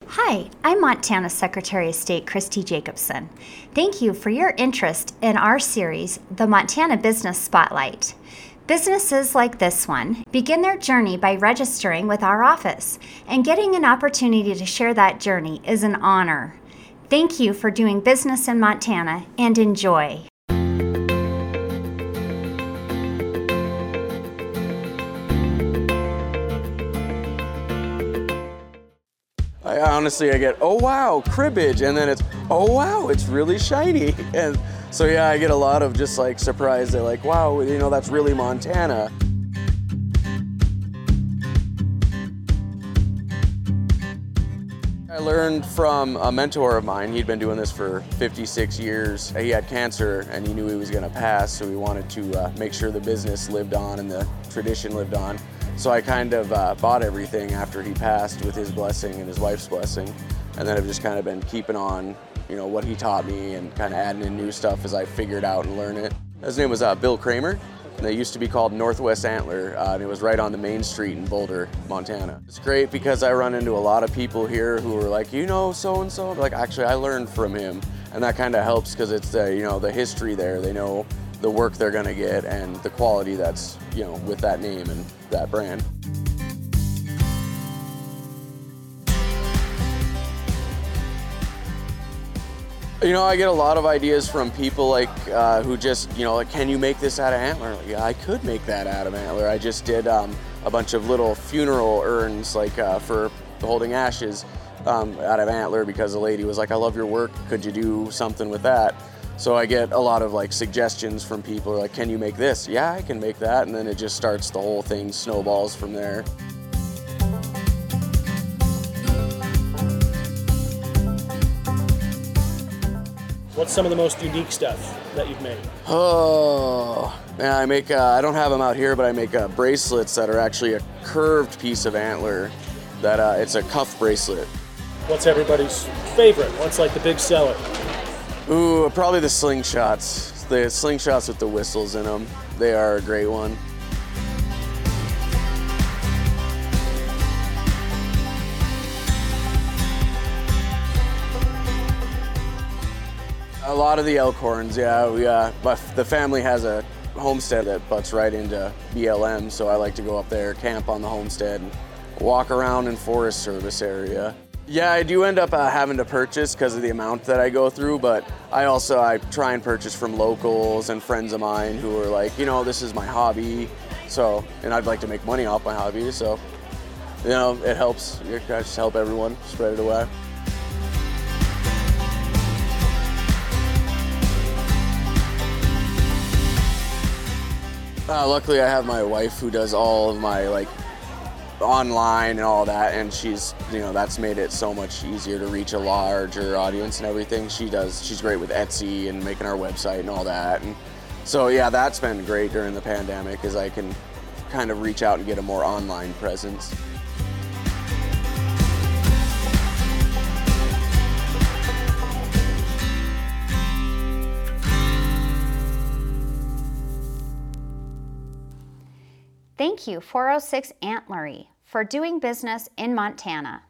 Hi, I'm Montana Secretary of State Christy Jacobson. Thank you for your interest in our series, The Montana Business Spotlight. Businesses like this one begin their journey by registering with our office, and getting an opportunity to share that journey is an honor. Thank you for doing business in Montana, and enjoy. I get, oh wow, cribbage, and then it's, oh wow, it's really shiny. And so yeah, I get a lot of just like surprise. They're like, wow, that's really Montana. I learned from a mentor of mine. He'd been doing this for 56 years. He had cancer and he knew he was gonna pass, so he wanted to make sure the business lived on and the tradition lived on. So I kind of bought everything after he passed with his blessing and his wife's blessing. And then I've just kind of been keeping on, what he taught me and kind of adding in new stuff as I figured out and learn it. His name was Bill Kramer. And they used to be called Northwest Antler, and it was right on the main street in Boulder, Montana. It's great because I run into a lot of people here who are like, so-and-so. Like, actually, I learned from him. And that kind of helps because it's the history there. They know the work they're gonna get and the quality that's, with that name and that brand. I get a lot of ideas from people like who just, like, can you make this out of antler? Like, yeah, I could make that out of antler. I just did a bunch of little funeral urns, like for holding ashes out of antler because the lady was like, I love your work. Could you do something with that? So I get a lot of like suggestions from people like, can you make this? Yeah, I can make that. And then it just starts, the whole thing snowballs from there. What's some of the most unique stuff that you've made? Oh, man, I make, I don't have them out here, but I make bracelets that are actually a curved piece of antler that it's a cuff bracelet. What's everybody's favorite? What's like the big seller? Ooh, probably the slingshots. The slingshots with the whistles in them. They are a great one. A lot of the elk horns, yeah. The family has a homestead that butts right into BLM, so I like to go up there, camp on the homestead, and walk around in Forest Service area. Yeah, I do end up having to purchase because of the amount that I go through, but I try and purchase from locals and friends of mine who are like, this is my hobby, and I'd like to make money off my hobby, so, it helps. I just help everyone spread it away. Luckily, I have my wife who does all of my online and all that, and she's that's made it so much easier to reach a larger audience and everything. She's great with Etsy and making our website and all that, and so yeah, that's been great during the pandemic, as I can kind of reach out and get a more online presence. Thank you, 406 Antlery, for doing business in Montana.